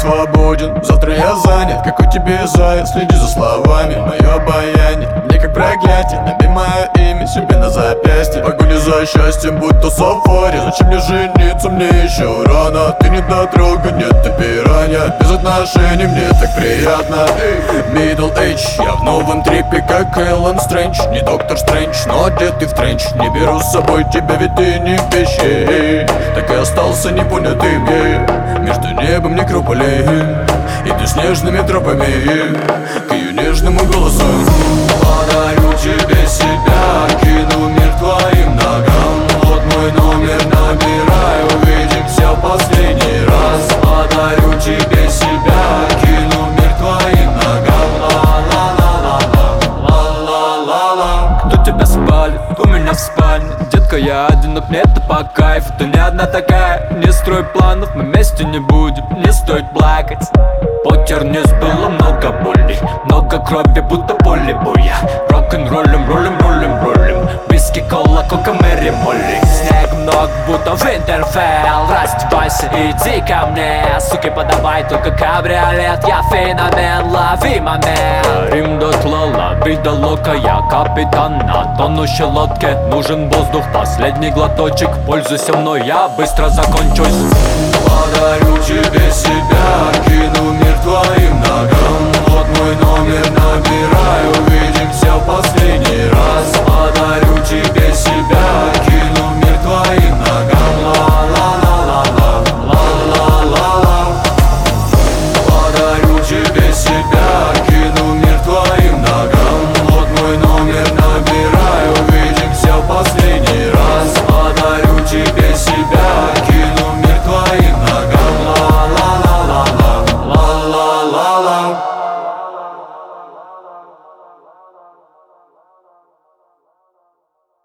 свободен, завтра я занят. Какой тебе заяц, следи за словами. Мое обаяние, мне как проклятие. Набей мое имя себе на запястье. Погоня за счастьем, будь то сафари. Зачем мне жениться, мне еще рано. Ты не дотрога, нет, ты пиранья. Без отношений мне так приятно. Middle Age, я в новом трипе, как Эллен Стрэндж. Не Доктор Стрэндж, но одетый в тренч. Не беру с собой тебя, ведь ты не вещей. Так и остался непонятым я между небом некрополей. Иду снежными тропами к ее нежному голосу. Подарю тебе себя, кину мир твоим ногам. Вот мой номер, набирай, увидимся в последний раз. Подарю тебе себя, кину мир твоим ногам. Ла-ла-ла-ла-ла-ла-ла-ла. Кто тебя спалит? У меня в спальне. Детка, я одинок, мне это по кайфу. Ты не одна такая, не строй планов. Мы вместе не будем, не стоит плакать. Покер не было много боли, много крови, будто поле боя. Рок-н-роллем, роллем, роллем, роллем. Виски, кола, кока, Мэри, Молли. Снег много, будто Винтерфелл. Раздевайся, иди ко мне. Суки, подавай только кабриолет. Я феномен, лови момент. Рим дотла, лови до лока. Я капитан на тонущей лодке. Нужен воздух, последний глоточек. Пользуйся мной, я быстро закончусь. Подарю тебе себя, кину мир твоим ногам. Вот мой номер, набирай, увидимся в последний раз. Подарю